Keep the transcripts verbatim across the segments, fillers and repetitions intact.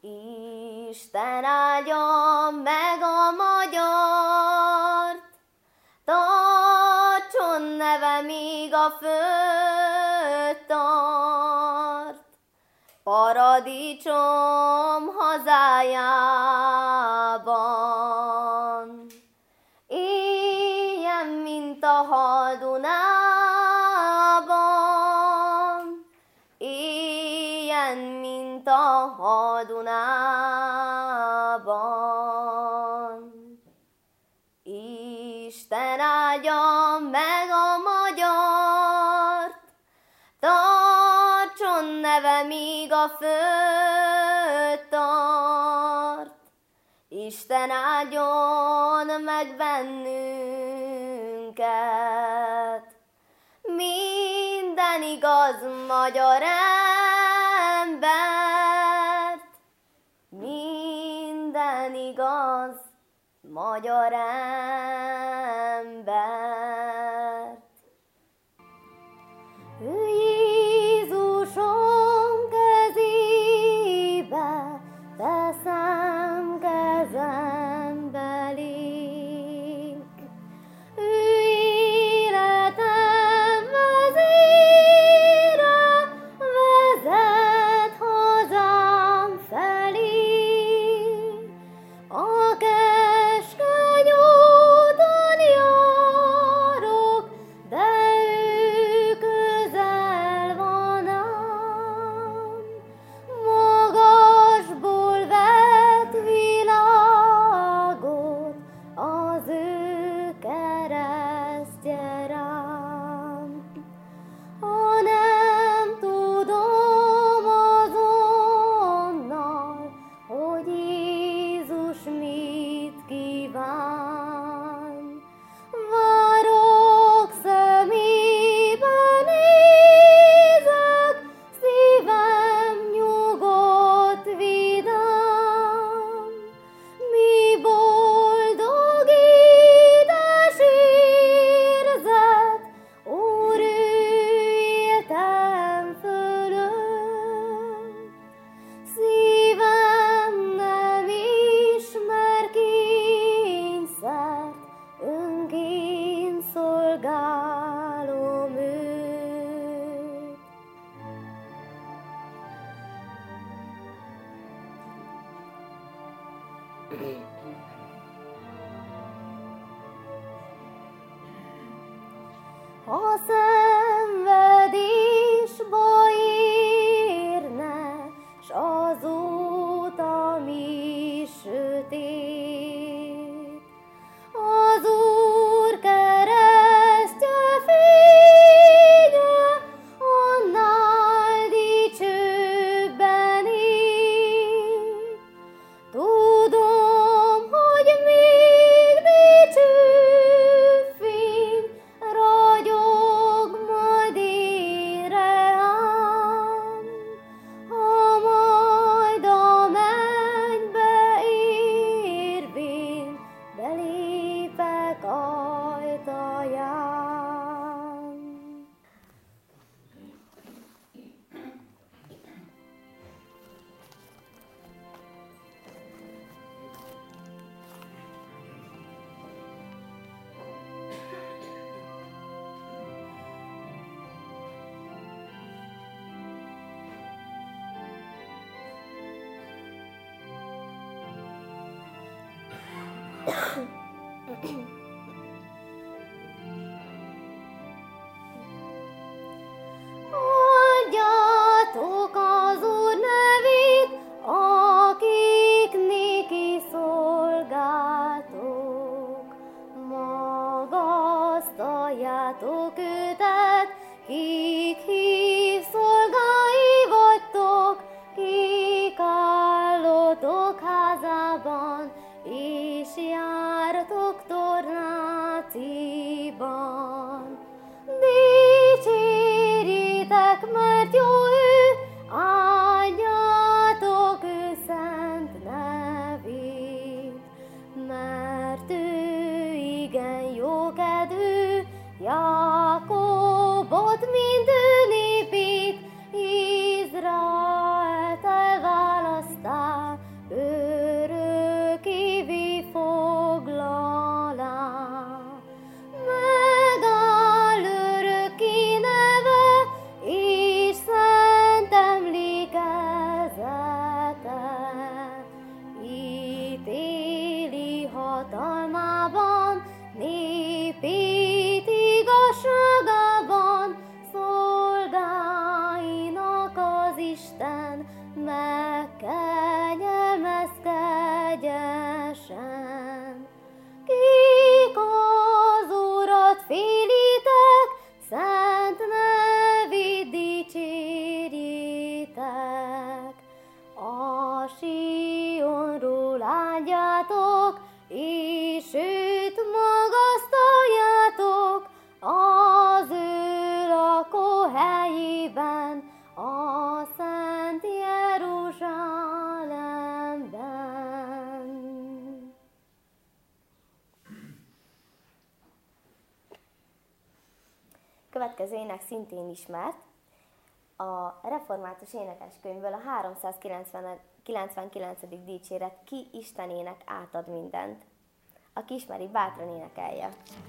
Isten áldja meg a magyart, tartson neve, míg a föld tart. Paradicsom hazájában, éljen, mint a Hadunában, éljen, mint a Hadunában. Isten áldja meg a magyart, tartson neve, míg a föld tart. Isten áldjon meg bennünket, minden igaz magyar embert, minden igaz magyar embert. Ő Jézusom kezébe teszem kezem belé, ő életem vezére, vezet hazám felé. A keskeny úton járok, de ő közel van ám. Magasból vett világot az ő keresztje rám. Ha nem tudom azonnal, hogy Jézus mit kíván, várok, szemébe nézek, szívem nyugodt, vidám. Mi boldog édes érzet, Úr, ő éltem fölött. Szívem nem ismer kényszert, önként szolgálom őt. Ha szenvedésba érne, s az út, ami sötét, az Úr keresztje fénye annál dicsőbben ég. Tudom, hogy még dicső fény ragyog majd éreám, ha majd a mennybe érvén belépek ajtaján. Adjátok az Úr nevét, akik néki szolgáltok. Magasztaljátok őtet, kik hív szolgái vagytok, kik állotok házában, és jártok tornáciban. Dicsérjétek, mert jó ő, áldjátok ő szent nevét, mert ő igen jókedvű, Jákobot, mint ő népét, Izraelt elválaszták, őt magasztaljátok az ő lakóhelyében, a Szent Jeruzsálemben. Következő ének szintén ismert. A református énekeskönyvből a háromszázkilencvenkilencedik dicséret Ki Istenének átad mindent. Aki ismeri, bátran énekelje.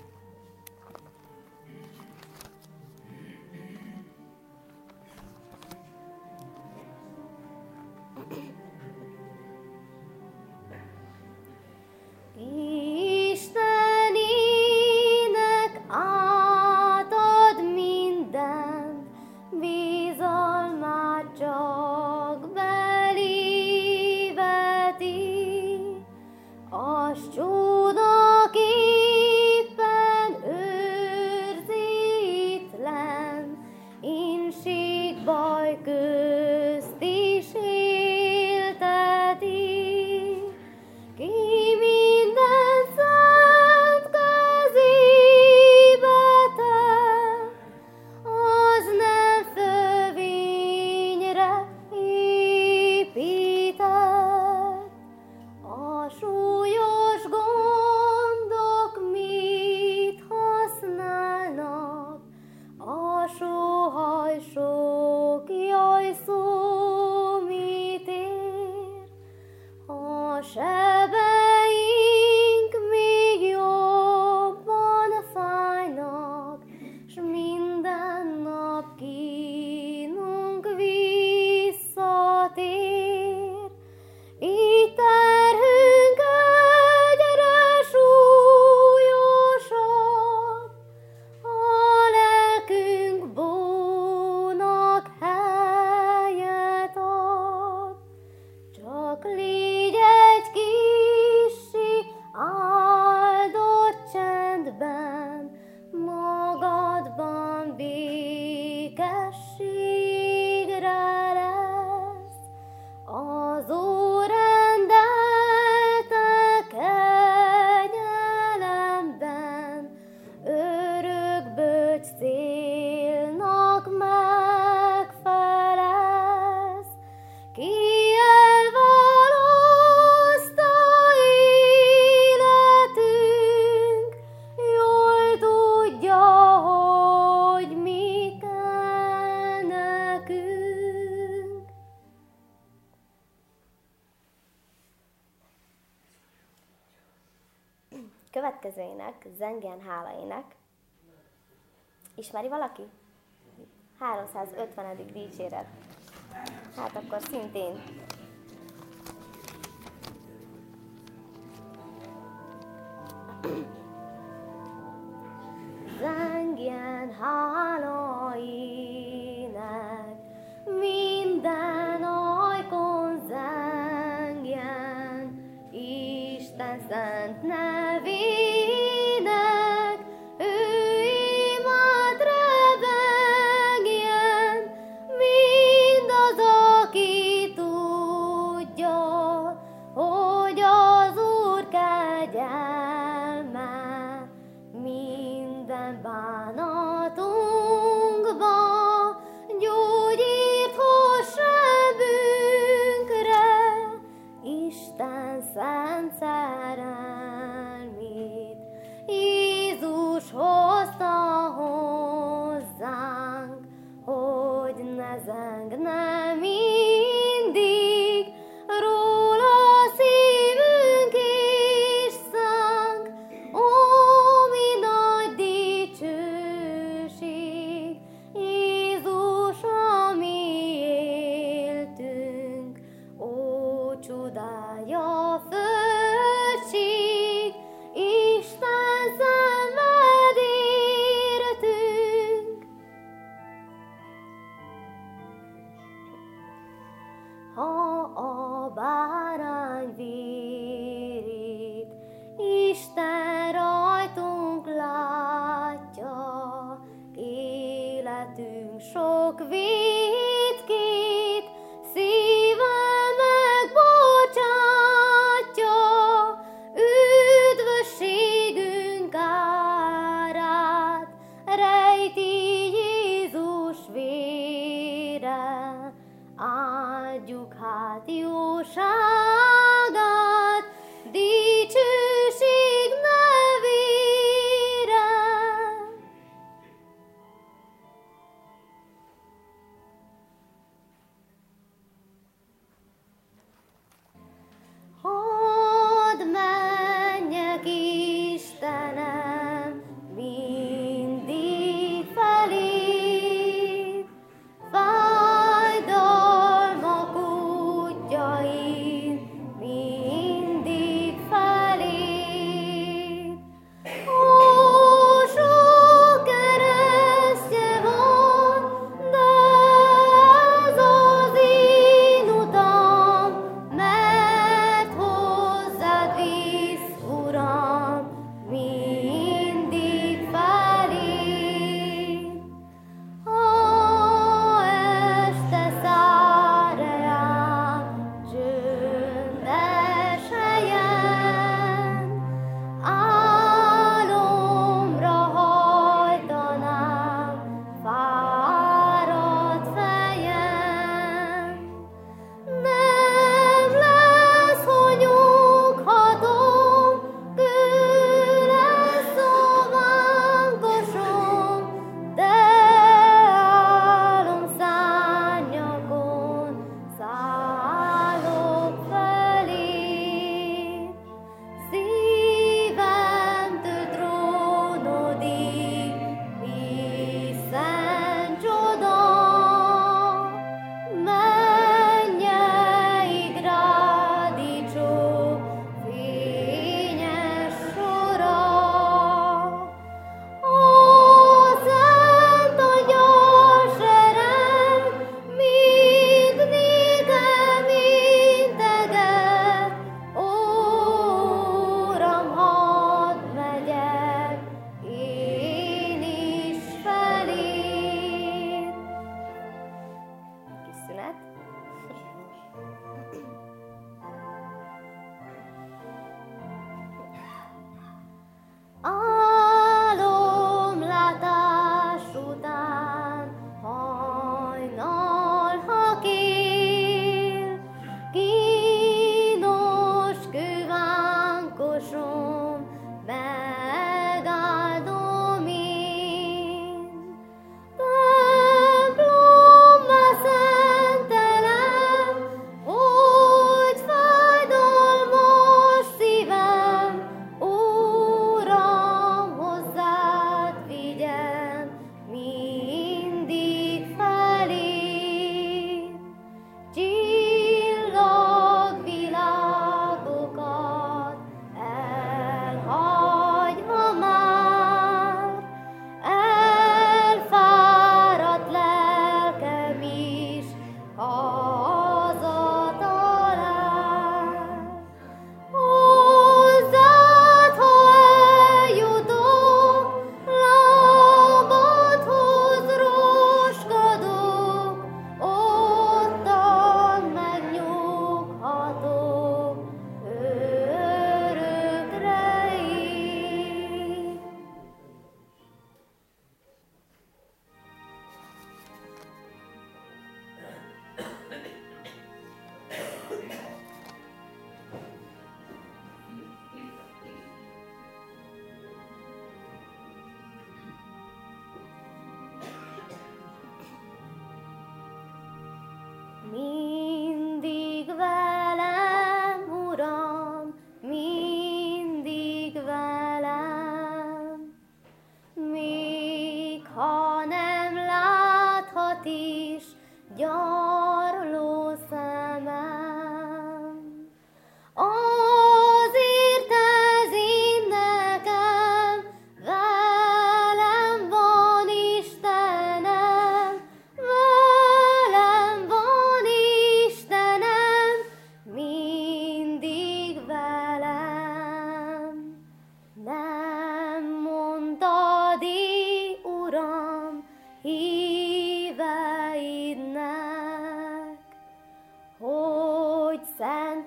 Istenének átad mindent, bizalmát csak belé veti, az csodaképpen őrzi itt lenn, inség baj közt is élteti. Ki minden szent kezébe tett, az nem fölvényre épített. A súlyos gondok mit használnak, a sóhaj sok jaj szó mit ér, a sebeink még jobban fájnak, s minden nap kínunk visszatér. Így terhünk egyre súlyosabb, a lelkünk bónak helyet ad. Csak légy egy kissé áldott csendben, magadban békességre lesz. Az Órendelte kegyelemben örök bölcs célnak megfelelsz. Ki elválaszta életünk, jól tudja, hogy mi kell nekünk. Következő ének, Zengen hála ének. Ismeri valaki? háromszázötvenedik dicséret. Hát akkor szintén. Zengjen hála ének, minden ajkon zengjen, Isten szent nevének, ő imád rebegjen, mindaz, aki tudja, hogy az Úr kegyelme minden bánatunkba gyógyírt hoz sebünkre, Isten szent szerelme.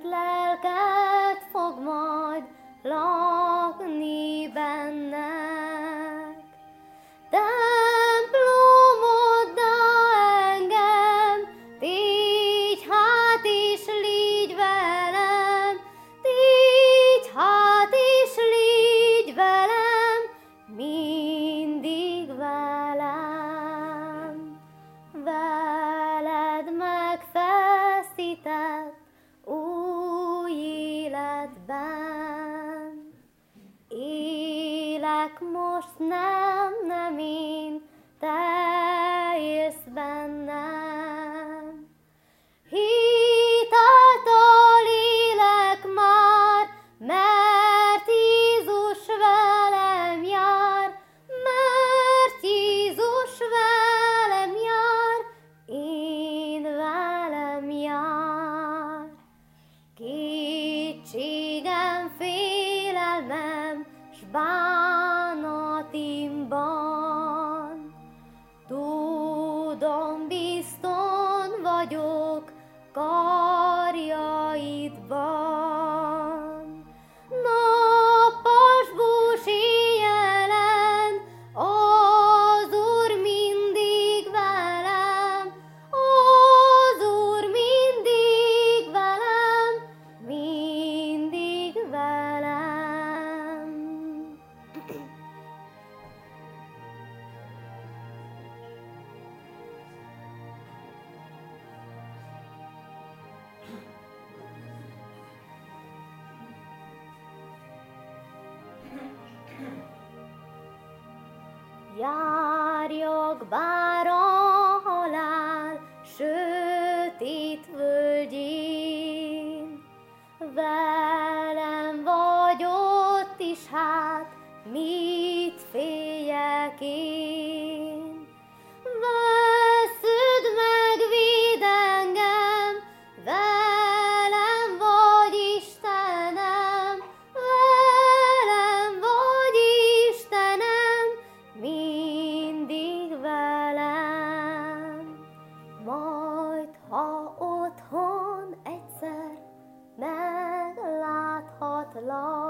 szent lelked fog majd lakni bennek. Templomoddá engem, tégy hát és légy velem, tégy hát és légy velem, mindig velem. Veled megfeszített új életben, élek most nem, nem én, te élsz bennem. Hit által élek már, mert Jézus velem jár, mert Jézus velem jár, én velem jár. Kétségem, félelmem, s bánatimban, tudom, bizton vagyok karjaidban. Nappal s bús éjjelen az Úr mindig velem, az Úr mindig velem, mindig velem. Járjak bár a halál sötét völgyén, velem vagy ott is, hát mit féljek én? Veszed meg, védd engem, velem vagy Istenem, velem vagy Istenem, mindig velem. Majd, ha otthon egyszer megláthatlak,